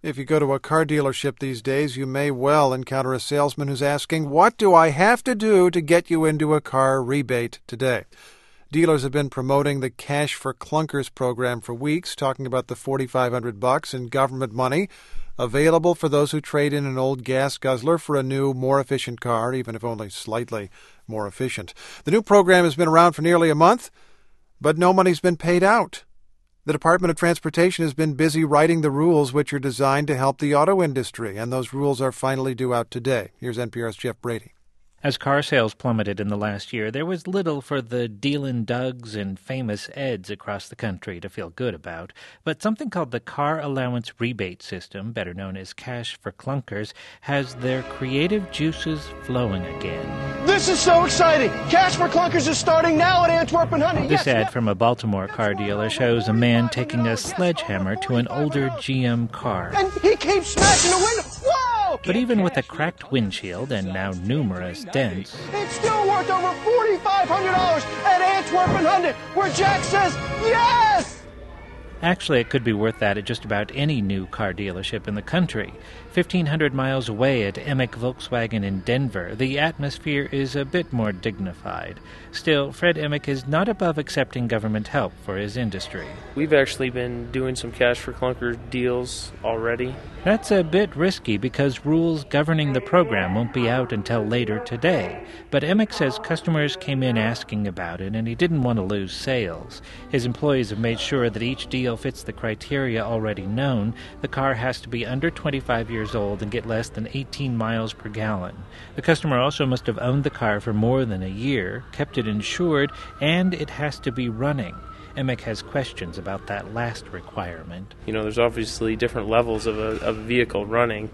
If you go to a car dealership these days, you may well encounter a salesman who's asking, "What do I have to do to get you into a car rebate today?" Dealers have been promoting the Cash for Clunkers program for weeks, talking about the $4,500 in government money available for those who trade in an old gas guzzler for a new, more efficient car, even if only slightly more efficient. The new program has been around for nearly a month, but no money's been paid out. The Department of Transportation has been busy writing the rules which are designed to help the auto industry, and those rules are finally due out today. Here's NPR's Jeff Brady. As car sales plummeted in the last year, there was little for the Dealin' Dougs and Famous Eds across the country to feel good about. But something called the Car Allowance Rebate System, better known as Cash for Clunkers, has their creative juices flowing again. This is so exciting! Cash for Clunkers is starting now at Antwerp and Honey. This ad from a Baltimore car dealer shows a man taking a sledgehammer to an older GM car. And he keeps smashing the window. Whoa! But even with a cracked windshield and now numerous dents, it's still worth over $4,500 at Antwerp and Honey, where Jack says yes! Actually, it could be worth that at just about any new car dealership in the country. 1,500 miles away at Emich Volkswagen in Denver, the atmosphere is a bit more dignified. Still, Fred Emich is not above accepting government help for his industry. We've actually been doing some Cash for Clunkers deals already. That's a bit risky because rules governing the program won't be out until later today. But Emich says customers came in asking about it, and he didn't want to lose sales. His employees have made sure that each deal fits the criteria already known. The car has to be under 25 years old and get less than 18 miles per gallon. The customer also must have owned the car for more than a year, kept it insured, and it has to be running. Emich has questions about that last requirement. There's obviously different levels of a vehicle running.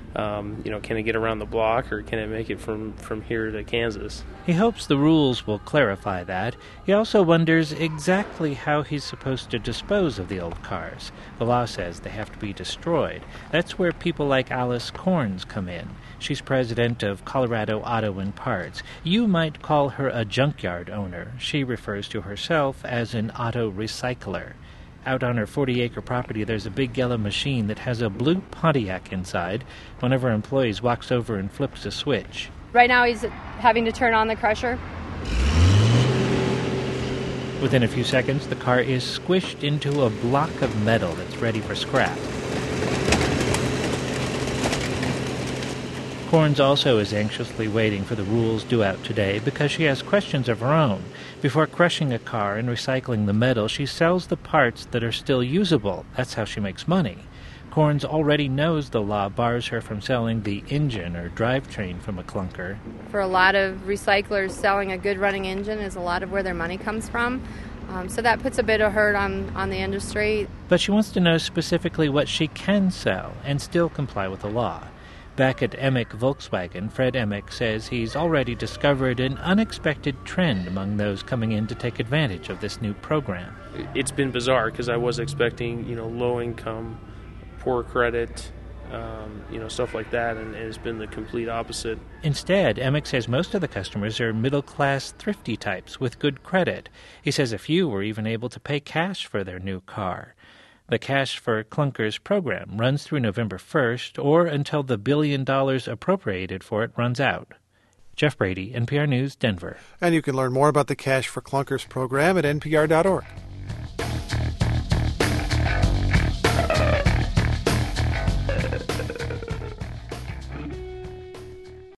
Can it get around the block, or can it make it from here to Kansas? He hopes the rules will clarify that. He also wonders exactly how he's supposed to dispose of the old cars. The law says they have to be destroyed. That's where people like Alice Corns come in. She's president of Colorado Auto and Parts. You might call her a junkyard owner. She refers to herself as an auto recycler. Out on her 40-acre property, there's a big yellow machine that has a blue Pontiac inside. One of her employees walks over and flips a switch. Right now he's having to turn on the crusher. Within a few seconds, the car is squished into a block of metal that's ready for scrap. Corns also is anxiously waiting for the rules due out today because she has questions of her own. Before crushing a car and recycling the metal, she sells the parts that are still usable. That's how she makes money. Corns already knows the law bars her from selling the engine or drivetrain from a clunker. For a lot of recyclers, selling a good running engine is a lot of where their money comes from. So that puts a bit of hurt on the industry. But she wants to know specifically what she can sell and still comply with the law. Back at Emich Volkswagen, Fred Emich says he's already discovered an unexpected trend among those coming in to take advantage of this new program. It's been bizarre because I was expecting, low income, poor credit, stuff like that, and it's been the complete opposite. Instead, Emich says most of the customers are middle-class, thrifty types with good credit. He says a few were even able to pay cash for their new car. The Cash for Clunkers program runs through November 1st or until the $1 billion appropriated for it runs out. Jeff Brady, NPR News, Denver. And you can learn more about the Cash for Clunkers program at npr.org.